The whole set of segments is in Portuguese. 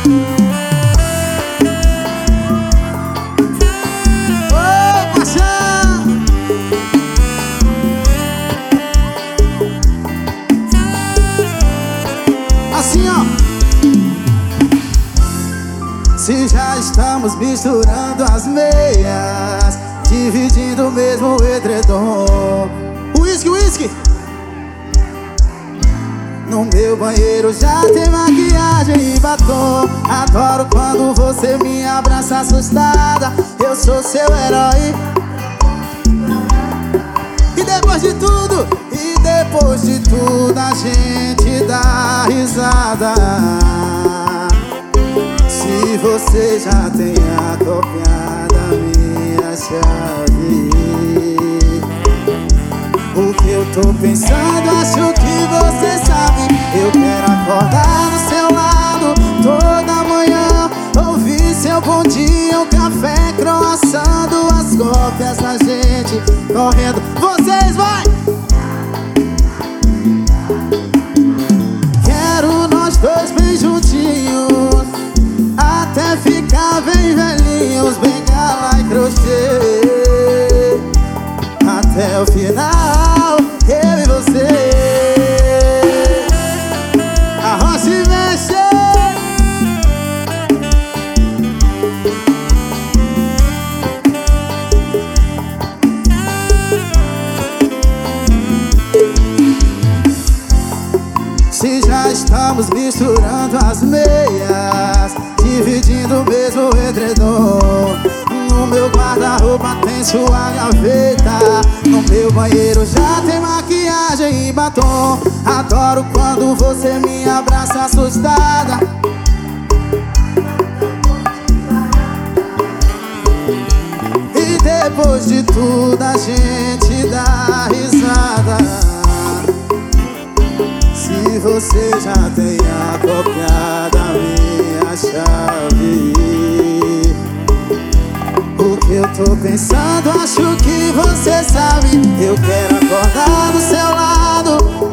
Ô, paixão! Assim, ó. Se já estamos misturando as meias, dividindo o mesmo edredom. Whisky, whisky! No meu banheiro já tem maquiagem e batom. Adoro quando você me abraça assustada. Eu sou seu herói. E depois de tudo a gente dá risada. Se você já tem acopiado a minha chave, o que eu tô pensando, acho que você sabe. Eu quero acordar do seu lado toda manhã, ouvir seu bom dia, um café croissando, as cópias da gente correndo. Vocês vai! Quero nós dois bem juntinhos, até ficar bem velhinhos, bengala e crochê, até o final, eu e você. Arrocha e mexe. Se já estamos misturando as meias, dividindo o mesmo edredom. No meu guarda-roupa tem sua gaveta, no meu banheiro já tem maquiagem e batom. Adoro quando você me abraça assustada. E depois de tudo a gente dá risada. Se você já tem acopiado a minha chave, o que eu tô pensando, acho que você sabe. Eu quero acordar do seu lado,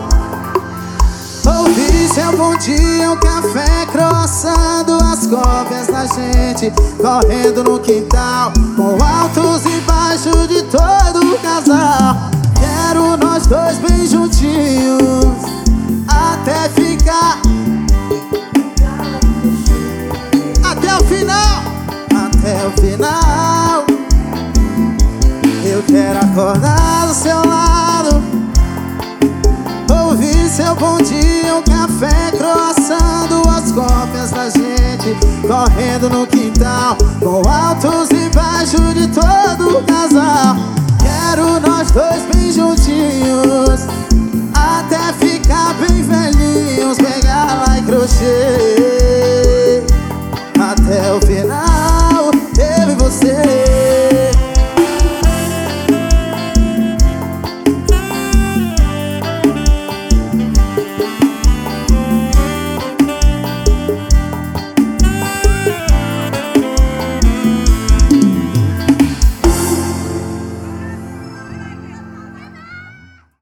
ouvir seu bom dia, um café croissando, as cópias da gente correndo no quintal, com altos e baixos de todo o casal. Quero nós dois bem juntinhos, até ficar, até o final, até o final. Eu quero acordar do seu lado, ouvir seu bom dia, um café croissando, as cópias da gente correndo no quintal, com altos e baixos de todo o casal.